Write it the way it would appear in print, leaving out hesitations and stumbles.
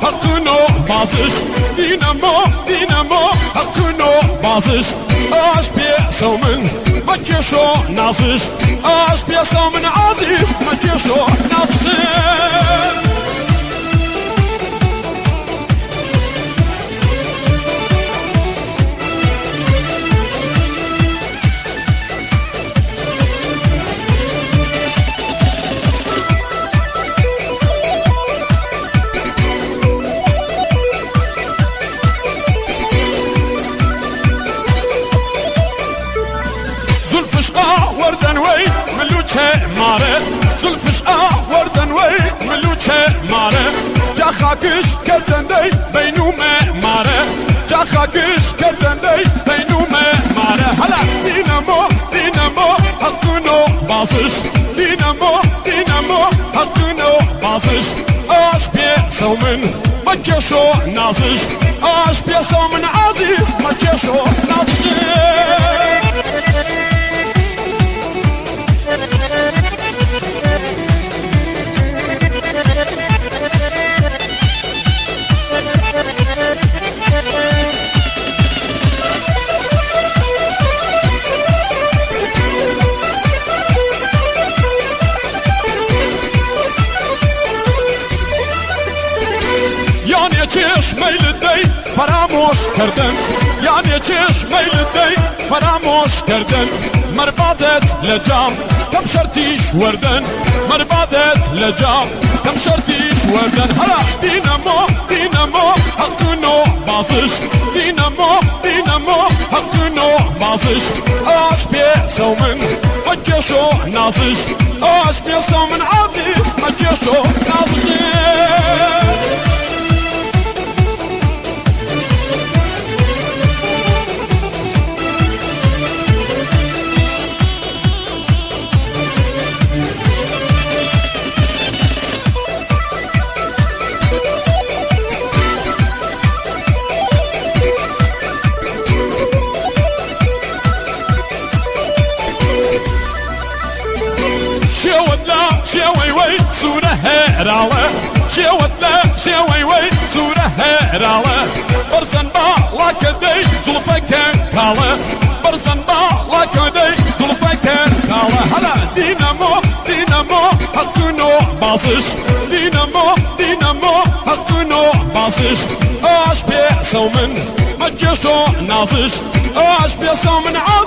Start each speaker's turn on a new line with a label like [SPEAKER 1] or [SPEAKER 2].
[SPEAKER 1] hakkını bazış Dinamo hakkını bazış Aş piyasımın makyajı nazış Aş piyasımın aziz makyajı nazış وردن وي ملوچه ماره زلفش وردن وي ملوچه ماره جا خاکش کردن دی بینومه ماره جا خاکش کردن دی بینومه ماره هلا دینامو hakkını bazış Dinamo hakkını bazış Aş piyasımın makyajı nazış Aş piyasımın aziz makyajı nazış چشمه دی فراموش کردن یعنی چشمه دی فراموش کردن مربادت لجام کم شرطیش وردن مربادت لجام کم شرطیش وردن هلا دینامو hakkını bazış Dinamo hakkını bazış Aş piyasımın makyajı nazış Aş piyasımın aziz makyajı nazış شوي سورة هراوة شوي سورة هراوة برزن بالا كدي زلفة كان كالا برزن بالا كدي زلفة كان كالا هلا دينامو hakkını bazış Dinamo hakkını bazış Aş piyasımın makyajı nazış Aş piyasımın